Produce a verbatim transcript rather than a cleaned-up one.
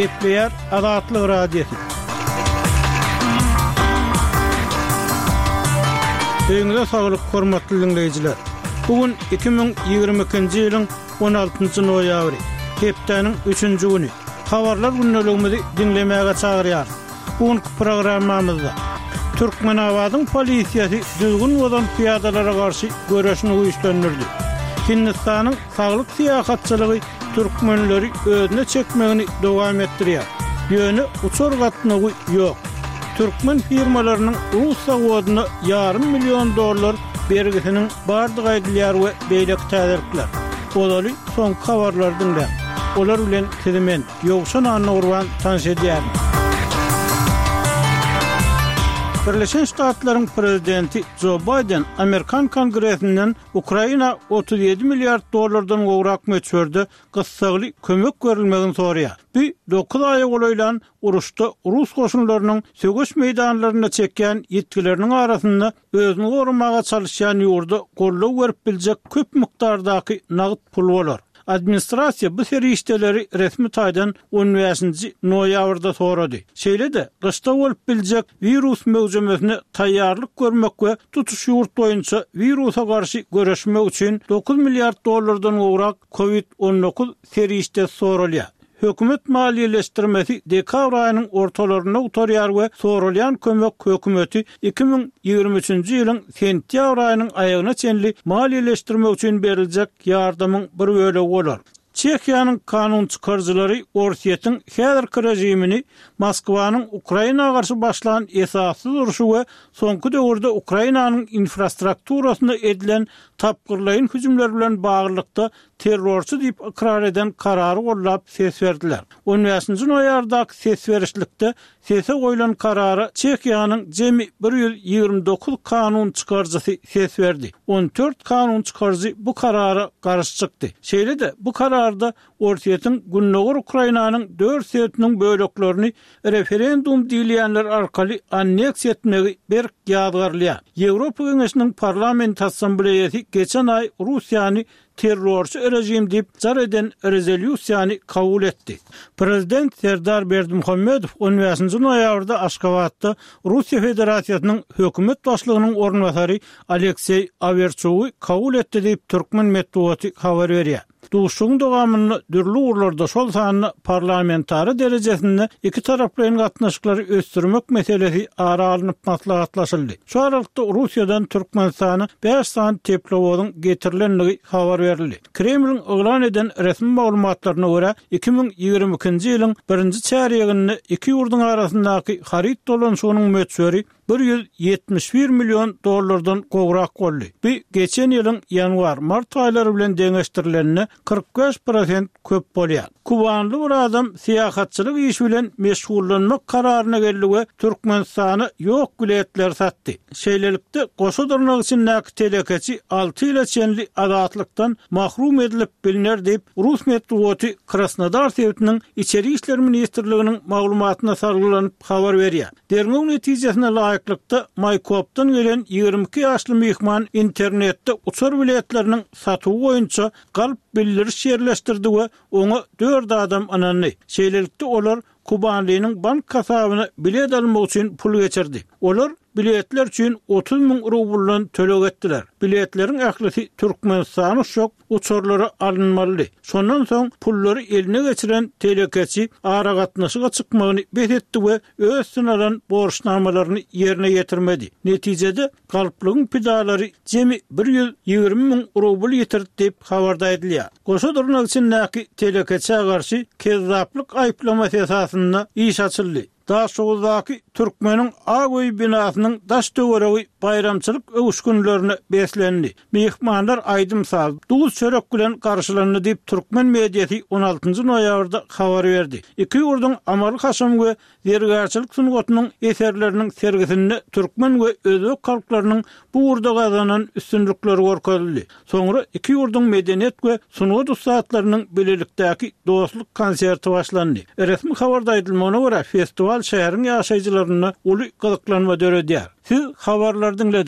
Gepleyer Azatlyk Radiosu. Öňüňizde saglyk, hormatly dinleýijiler. Bugün iki bin ýygrimi ikinji ýylyň on altynjy noýabry, hepdeniň üçünji güni. Habarlar günneligimizi dinlemäge çagyrýar. Bugünkü programmamyzda Türkmenabadyň polisiýasy düzgün bolan piyadalara garşy göreşini uýuşdurdy. Hindistanyň saglyk syýasatçylygy türkmenleri özüne çekmegini dowam etdirýär. Ýöne uçur gatnagy ýok. Türkmen firmalarynyň Rus zawodyna yarım milyon dollar bergisiniň bardyk aýdylýar we beýlek täzirlikler. Olary soň habarlardan da. Olar bilen kizimen ýogşan anurwan tanşedýär. Birleşen Ştatlaryň prezidenti Joe Biden Amerikan Kongresinden Ukraina otuz ýedi milliard dollardan gowrak möçberdi gyssagly kömek berilmegini soraýar. Bu dokuz aýy golaýlan uruşda Rus goşunlarynyň sögüş meýdanlaryna çekýän ýetkileriniň arasynda özüni gorumaga çalışýan ýurda gollaw berip biljek köp mikdardaky nagyt pul bolar. Administrasiýa bu serişdeleri resmi taýdan on beşinji noýabrda sorady. Şeýle-de gyşda bolup biljek virus möwjemesine taýýarlyk görmek we tutuş ýurt boýunça virusa garşy göreşmek üçin dokuz milliard dollardan gowrak covid on dokuz serişde sorulýar. Hökümet maliýeleşdirmesi dekabr aýynyň ortalaryna utarýar we sorulýan kömek hökümeti iki bin ýygrimi üçünji ýylyň sentýabr aýynyň aýagyna çenli maliýeleşdirmek üçin beriljek ýardamyň bir bölegi bolar. Çekiýanyň kanun çykarjylary Orsiýetiň häzirki rejimini Moskwanyň Ukrainaga garşy başlanan esassyz uruşy we soňky döwürde Ukrainanyň infrastrukturasyna edilen tapgyrlaýyn hüjümler bilen baglykda terrorçy diýip ikrar eden karary gollap ses berdiler. on beşinji noýabrdaky ses berişlikde sese goýulan karary Çekiýanyň jemi bir ýüz ýygrimi dokuz kanun çykarjysy ses berdi. on dört kanun çykarjy bu karara garşy çykdy. Şeýle-de bu kararda Orsiýetiň Günnogur Ukrainanyň dört setiniň böleklerini referendum diýilýänler arkaly anneks etmegi bir ýadgarlýar. Ýewropa Geňeşiniň parlament assambleýasy geçen aý Russiýany terrorçy rejim diýip jar eden rezolýusiýany kabul etdi. Prezident Serdar Berdimuhammedow on beşinji noýabrda Aşgabatda Russiýa Federasiýasynyň hökümet başlygynyň ornwasary Aleksey Averçowy kabul etdi diýip Türkmen medeniýeti habar berýär. Duşuň dowamyny dürli urlarda şol sanyny parlamentary derejesinde iki taraplaryň gatnaşyklary ösdürmek meselesi ara alınıp maslahatlaşyldy. Şu aralykda Russiýadan Türkmenistana beş san teplowodyň getirilenligi habar berildi. Kremlin oglan eden resmi maglumatlaryna görä iki bin ýygrimi ikinji ýylyň birinji çäreginde iki ýurduň arasyndaky haryt dolanşygynyň möçberi bir ýüz ýetmiş bir milyon dollardan gowrak boldy. Bu geçen ýylyň ýanwar-mart aýlary bilen deňeşdirilenine kırk beş prosent köp bolýar. Kubanly bir adam syýasatçylyk işi bilen meşgullanmak kararyna geldi we Türkmenistany ýok biletler satdy. Şeýlelikde goşudurnak üçin näki telekeçi alty ýyla çenli azatlykdan mahrum edilip biliner diýip Rus medeniýeti Krasnodar sewtiniň içeri işler ministrliginiň maglumatyna sargylanyp habar berýär. Derňew netijesine laýyklykda Maykopdan gelen ýygrimi iki ýaşly mehman internetde uçur biletlerining satywy boýunça galp bildiriş ýerleşdirdi we oňa dört adam anany. Şeýlelikde olar Kubanlynyň bank kasabyna bilet almak üçin pul geçirdi. Olar biletler üçin otuz min rublyň tölek etdiler. Biletleriň ählisi Türkmenistany şok uçurlary alınmaly. Şondan soň pullary eline geçiren telekeçi ara gatnaşyga çykmagyny betetdi we öz synalan borçnamalaryny ýerine ýetirmedi. Netijede galplygyň pidalary jemi bir ýüz ýygrimi min rubl ýetirdi diýip habarda edilýär. Goşudurnak üçin näki telekeçe garşy kezzaplyk aýplamasy esasynda iş açyldy. Daşoğuzdaki Türkmenin Ağoy binasynyň daş töweregi bayramçylyk öwüşgünlerine beslendi. Mehmanlar aýdym sal, duz çörek bilen garşylandy diýip Türkmen mediýasy on altynjy noýabrda habar berdi. Iki ýurduň amaly haşam we dergärçilik sungatynyň eserleriniň sergisinde Türkmen we özbek halklarynyň bu ýurda gazanan üstünlükleri görkezildi. Soňra iki ýurduň medeniýet we sungat ustaatlarynyň bilelikdäki dostluk konserti başlandy. Resmi habarda aýdylmagyna görä festival şäheriň ýaşaýjylaryna uly gyzyklanma döredýär. Siz habarlardan